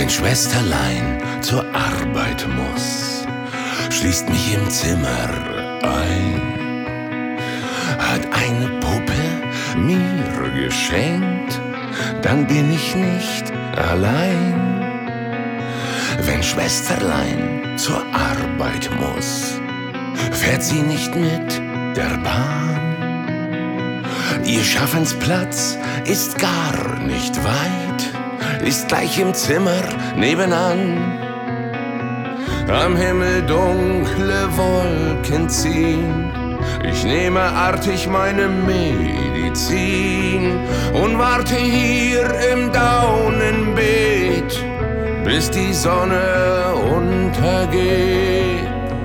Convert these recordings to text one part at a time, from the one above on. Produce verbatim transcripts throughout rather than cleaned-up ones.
Wenn Schwesterlein zur Arbeit muss, schließt mich im Zimmer ein, hat eine Puppe mir geschenkt, dann bin ich nicht allein. Wenn Schwesterlein zur Arbeit muss, fährt sie nicht mit der Bahn. Ihr Schaffensplatz ist gar nicht weit, ist gleich im Zimmer nebenan. Am Himmel dunkle Wolken ziehen, ich nehme artig meine Medizin und warte hier im Daunenbeet, bis die Sonne untergeht.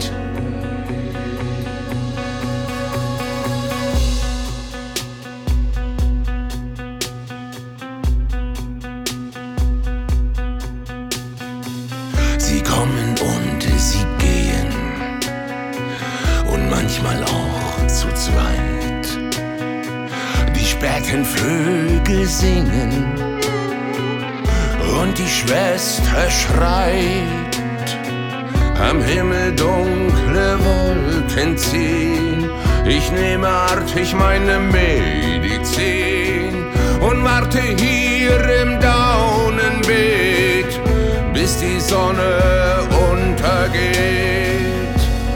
Sie kommen und sie gehen und manchmal auch zu zweit. Die späten Vögel singen und die Schwester schreit. Am Himmel dunkle Wolken ziehen, ich nehme artig meine Medizin und warte hier im Daunenbeet, bis die Sonne untergeht.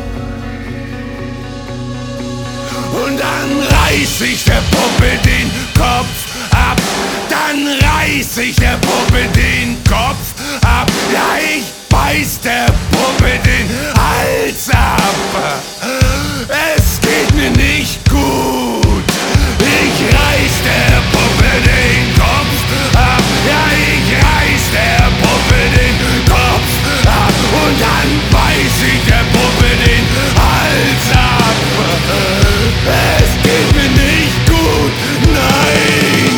Und dann reiß ich der Puppe den Kopf ab, dann reiß ich der Puppe den Kopf ab, ja, ich beiß der Puppe den Hals ab. Es geht mir nicht gut, ich reiß der Puppe den Kopf ab, ja, ich reiß der Puppe den Kopf ab und dann beiß ich der Puppe den Hals ab. Es geht mir nicht gut, nein.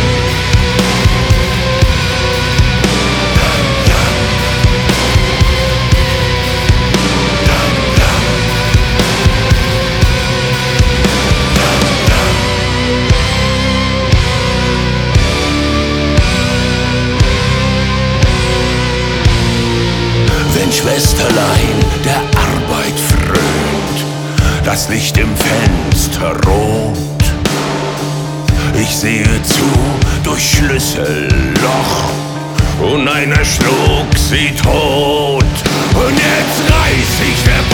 Wenn Schwesterlein der Arbeit frönt, das Licht im Fenster rot, ich sehe zu durch Schlüsselloch und einer schlug sie tot. Und jetzt reiß ich der